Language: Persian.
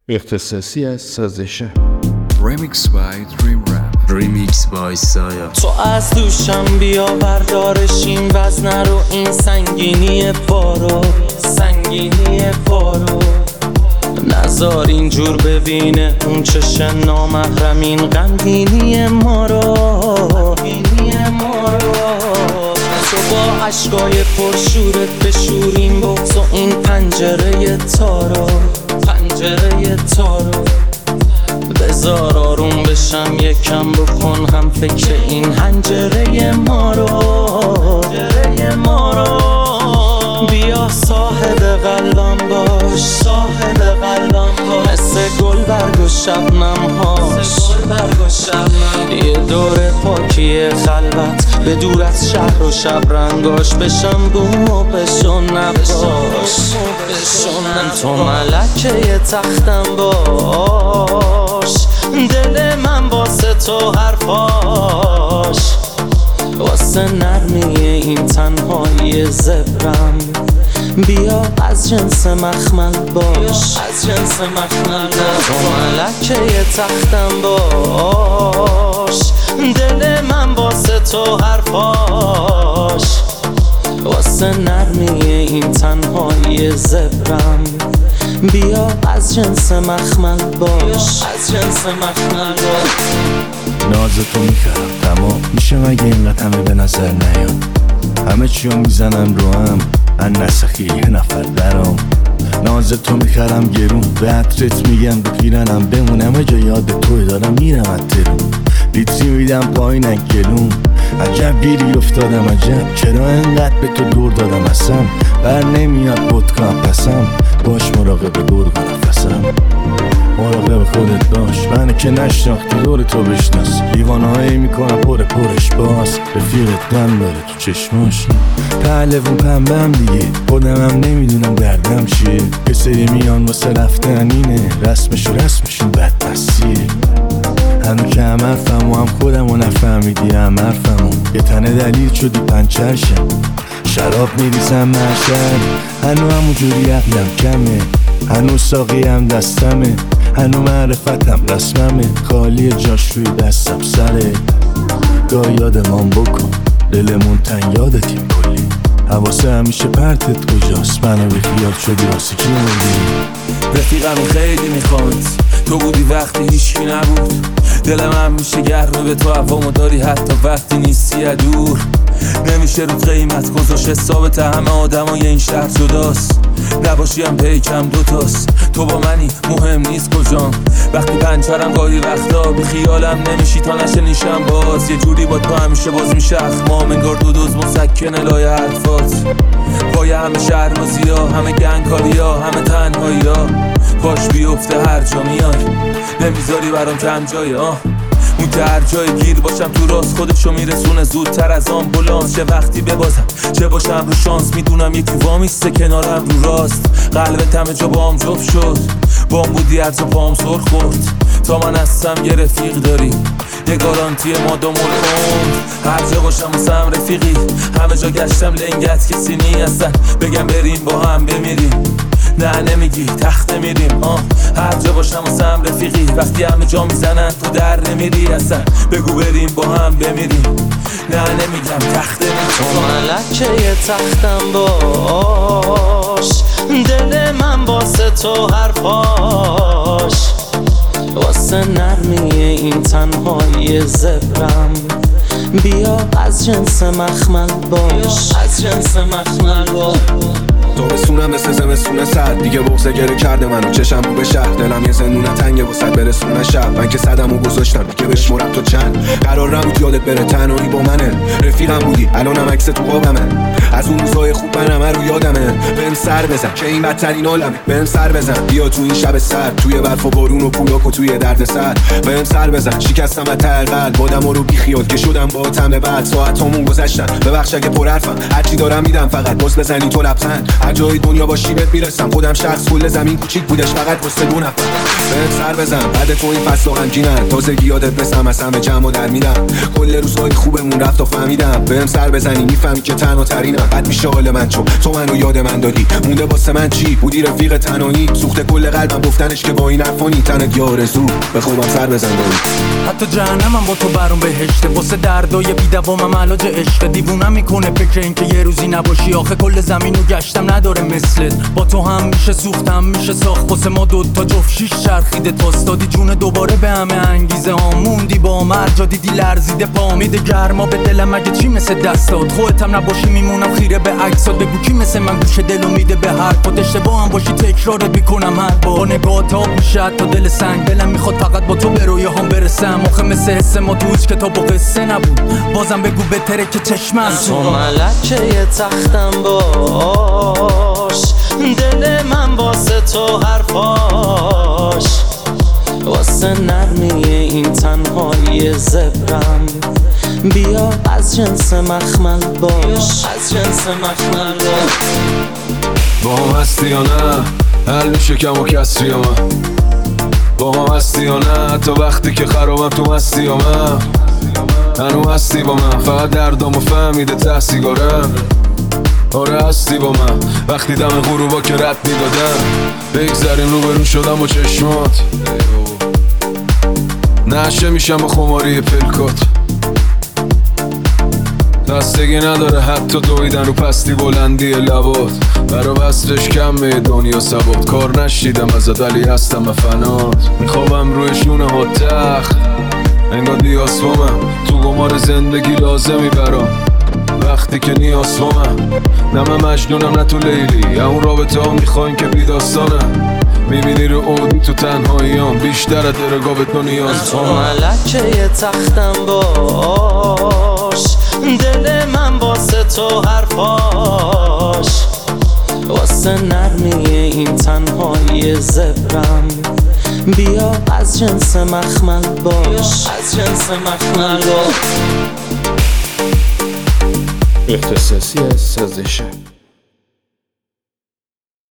اختصاصی از سازش Remix by Dream Rap. Remix by Saya. تو از دوشم بیا بردارشیم وزن رو این سنگینی بارو نزار اینجور ببینه اون چش نامحرم این غمگینی ما رو تو با عشقای پرشورت بشوریم بغض و این پنجره تارو بذار آروم بشم یکم بکن هم فکر این حنجره ما رو بیا صاحب قلبم باش مثل گل برگ و شبنم هاش یه دور پاکی خلوت به دور از شهر و شب رنگاش بشم بوم و بشون نباش تو ملکه تختم باش دل من واسه تو حرفاش واسه نرمی این تنهایی زبرم بیا از جنس مخمل باش تو ملکه تختم باش دل من واسه تو حرفاش واسه نرمی این تنهایی زبرم بیا از جنس مخمل باش ناز تو میخرم تمام میشه مگه اینقدر همه به نظر نیام همه چیو میزنم رو هم من نسخی یه نفر درام ناز تو میخرم گرون به عطرت میگم به پیرنم بمونم جا یاد توی دارم میرم اترون لیتری میدم پایین گلوم عجب گیری افتادم عجب چرا انقدر به تو دور دادم اصلا بر نمیاد بود کنم پسم باش مراقب گرگ و نفسم مراقب خودت باش من که نشناختی دور تو بشناس دیوانهایی میکنم پرش باز رفیقت دم داره تو چشماش پهلوون پنبم دیگه خودمم نمیدونم دردم چیه یه سری میان واسه رفتن اینه رسمشون بدمستیه هنو که هم حرفم و هم خودم و نفهمیدی هم حرفمو یه تنه دلیل شدی پنچرشم شراب میریزم مرشد هنو همونجوری عقلم کمه هنو ساقی هم دستمه هنو معرفتم رسممه خالی جاش روی دستم سره گاه یادمان بکن دلمون تن یادتیم کلی حواسه همیشه پرتت کجاست منو بی خیال شدی واسه کی موندی رفیقم خیلی میخواد تو بودی وقتی هیچکی نبود دلم هم میشه گرمه به تو عوامو داری حتی وقتی نیستی دور نمیشه رو قیمت گذاشت حسابت همه آدمای این شهر جداست نباشی هم پیکم دوتاست تو با منی مهم نیست کجام وقتی پنچرم گاهی وقتا بی خیالم نمیشی تا نشنیشم باز یه جوری با تو همیشه باز میشه اخمام انگار دو دوز مسکنه لای حرفات پای همه شهربازی ها همه گنگکاری ها همه تنهایی ها کاش بیفته هر جا میای نمیذاری برام کم جای اون که هر جای گیر باشم تو راست خودشو میرسونه زودتر از آمبولانس چه وقتی ببازم چه باشم رو شانس میدونم یکی وامیسته کنارم رو راست قلبت همه جا بام جفت شد بام بودی هر جا پام سر خورد تا من هستم یه رفیق داری یه گارانتی مادام العمر هر جا باشم واسم رفیقی همه جا گشتم لنگت کسی نی هستن بگم بریم با هم بمیریم نه نمیگی تخته میریم هر جا باشم واسم رفیقی وقتی همه جا میزنن تو در نمیری اصلا بگو بریم با هم بمیریم نه نمیگم تخته میریم تو ملکه تختم باش دل من واسه تو حرفاش واسه نرمی این تنهایی زبرم بیا از جنس مخمل باش تو بسونم مثل زمستونه سرد دیگه بغضه گره کرده منو چشم رو به شهر دلم یه زنونه تنگه واسه برسونه شب من که صدمو گذاشتم دیگه بشمرم تو چند قرار نبود یادت بره تنهایی با منه رفیقم بودی الانم عکس تو قابمه از اون روزای خوب من همه رو یادمه بهم سر بزن که این بدترین عالمه بهم سر بزن بیا تو این شب سرد توی برف و بارون و پولاک و توی درد سر بهم سر بزن شکستم از ته قلب بادمو رو بیخیال که شدم با تم بعد ساعتامون گذشتن ببخش اگه پر حرفم هرچی دارم میدم فقط باز بزنی تو لبخند هر جای دنیا باشی بهت میرسم. خودم شخص کل زمین کوچیک بودش فقط واسه دو نفر. بهت سر بزن بعد تو این فصل و غمگینم، تازگی یادت بسم از همه جمع در میرم. کل روزهای خوبمون رفت و فهمیدم بهم سر بزنی میفهمی که تنها ترینم. بد میشه حال من چون تو منو یاد من دادی، مونده واسه من چی بودی رفیق تنهایی. سوخت کل قلبم گفتنش که با این حرفانی تنت یه آرزو به خوبم سر بزن داری. حتی جهنمم با تو برام بهشته، واسه دردای بی‌دوامم علاج عشق. دیوونم میکنه فکر این که یه روزی نباشی، آخه کل زمینو گشتم نداره مثلت. با تو هم میشه سوختم میشه ساخت، واسه ما دوتا جفت شیش چرخیده تاست. دادی جون دوباره به همه انگیزه موندی با مرجا دیدی لرزیده پا. میده گرما به دلم مگه چی مثل دستات، خودتم نباشی میمونم خیره به عکسات. بگو کی مثل من گوش دلو میده به حرفات، اشتباه هم باشی تکرارت میکنم هر بار. با نگاهت آب میشه تا دل سنگ، دلم میخواد فقط با تو به رویاهام برسم. آخه مثل حس ما تو هیچ کتاب و قصه نبود، بازم بگو بهتره که چشمم تو ملکه تختم باش، دل من واسه تو حرفاش. واسه نرمی این تنهایی زبرم بیا از جنس مخمل باش، از جنس مخمل باش. با هم هستی یا نه حل میشه کم و کسری یا من. با هم هستی یا نه تا وقتی که خرابم تو مستی یا من. هنو هستی با من فقط دردامو فهمیده ته سیگارم. آره هستی با من وقتی دم غروبا که رد میدادم. بگذریم روبرو شدم با چشمات، نشه میشم با خماری پلکات. دستگی نداره حتی دویدن رو پستی بلندی لبات. برا وصفش کمه دنیا ثبات، کار نشیدم ازت ولی هستم به فنات. میخوابم روی شونه ها تخت انگار دیاس با من، تو قمار زندگی لازمی برام وقتی که نیاز با من. نه من مجنونم نه تو لیلی، یا اون رابطه ها میخواین که بی داستانم. میبینی رو اودی تو تنهاییام بیشتر از درگاه به تو نیاز. تو ملکه تختم باش، دل من واسه تو حرفاش. واسه نرمی این تنهایی زبرم بیا از جنس مخمل باش، از جنس مخمل باش. اختصاصی سازشه